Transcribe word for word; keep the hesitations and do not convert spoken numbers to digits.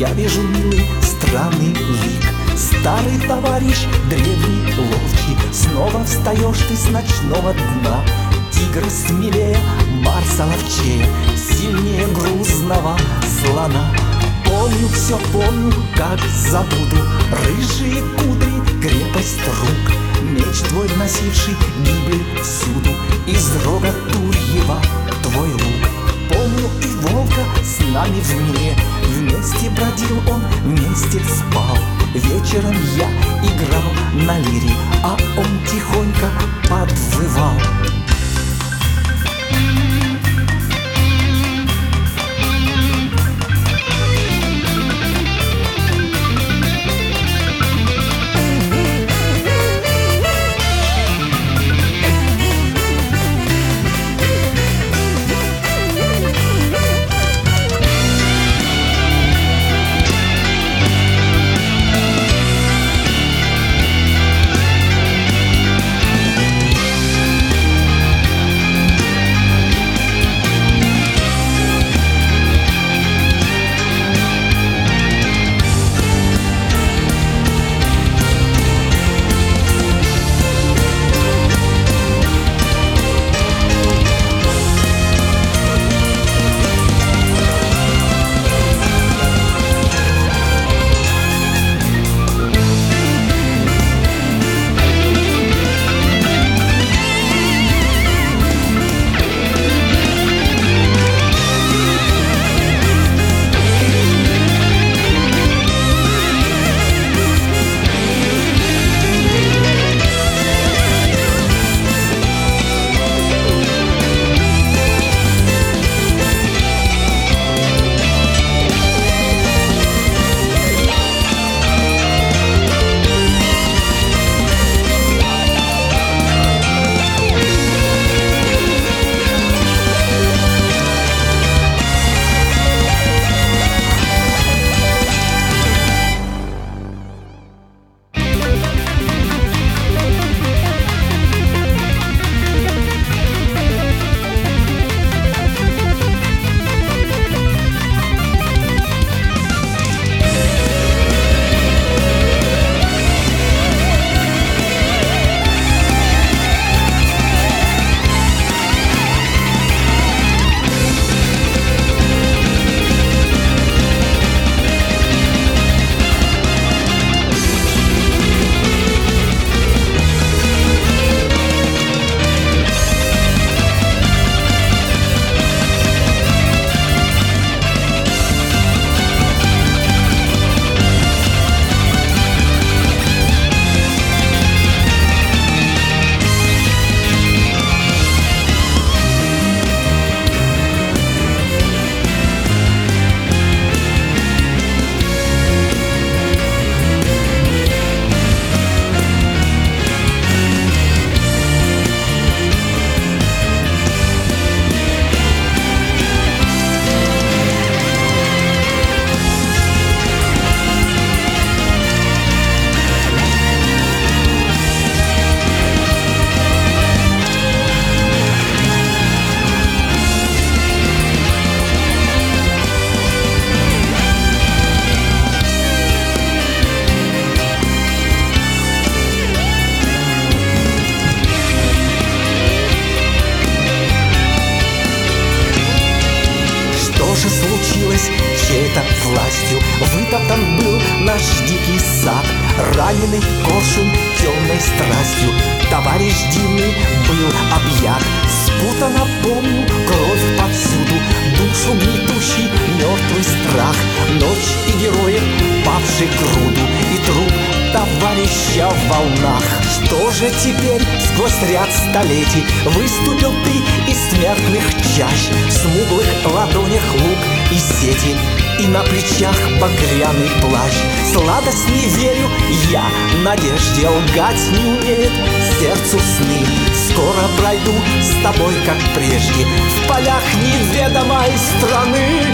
Я вижу милый странный лик. Старый товарищ, древний ловчий, снова встаешь ты с ночного дна. Тигр смелее, барса ловчее, сильнее грузного слона. Помню, все помню, как забуду рыжие кудри, крепость рук, меч твой, носивший гибель всюду, из рога Турьева твой лук. Помню и волка с нами в мире, вместе бродил он, вместе спал. Вечером я играл на лире, а он тихонько подвывал. чьей-то властью вытоптан был наш дикий сад, раненый коршун темной страстью. Товарищ дивный был объят, спутано помню кровь повсюду, душу гнетущий мертвый страх, ночь и героев, павший груду, и труп товарища в волнах. Что же теперь сквозь ряд столетий выступил ты из смертных чащ, в смуглых ладонях лук и сети, и на плечах багряный плащ. Сладость не верю я, надежде лгать не умеет сердцу сны. Скоро пройду с тобой, как прежде, в полях неведомой страны.